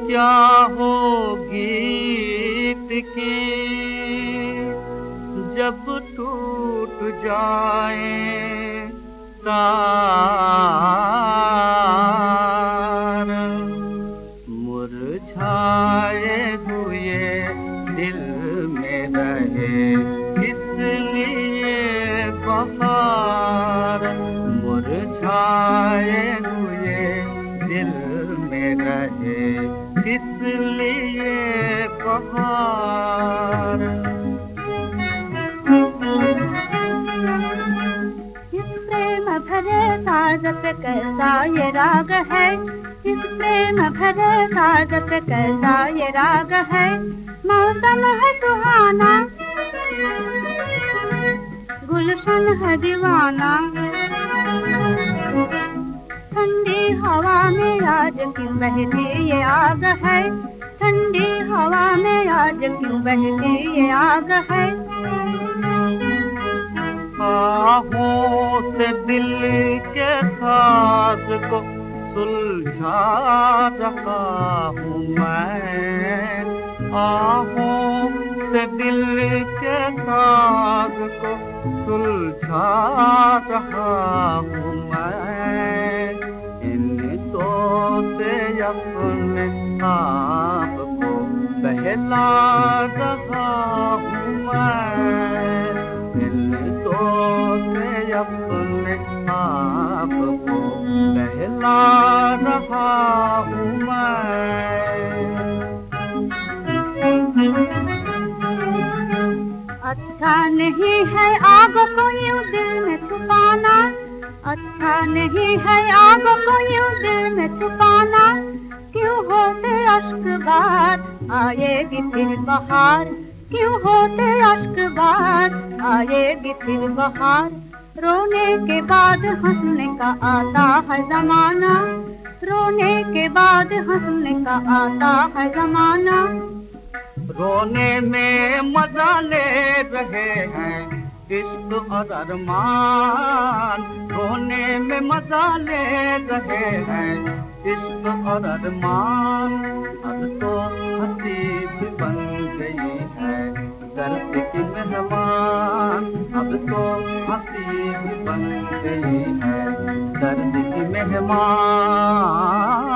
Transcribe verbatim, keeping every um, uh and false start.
क्या हो गीत की जब टूट जाए तार, मुरझाए हुए दिल में रहे इसलिए बहार, मुरझाए हुए दिल में रहे इसलिए बहार। इस प्रेम भरे साज पे कैसा ये राग है, इस प्रेम भरे साज पे कैसा ये राग है। मौसम है सुहाना, गुलशन है दीवाना, ठंडी हवा में आज क्यों बहती ये आग है, ठंडी हवा में आज क्यों बहती ये आग है। आहों से दिल के साज को सुलझा रहा हूँ मैं, आहों से दिल के साज को सुलझा रहा हूँ मैं। इन तो से अपने आप को बहला रहा हूँ मैं, अपने आप को बहला रहा हूँ मैं। अच्छा नहीं है आग को यूं दिल में छुपाना, अच्छा नहीं है आग को यूं दिल में छुपाना। क्यों होते अश्क बार आएगी फिर बहार, क्यों होते अश्क बार आएगी फिर बहार। रोने के बाद हंसने का आता है जमाना, रोने के बाद हंसने का आता है जमाना। रोने में मजा ले रहे हैं इश्क और अरमान, रोने में मजा ले रहे हैं इश्क और अरमान। अब तो हंसी भी बन गई है दर्द की मेहमान, अब तो हंसी भी बन गई है दर्द की मेहमान।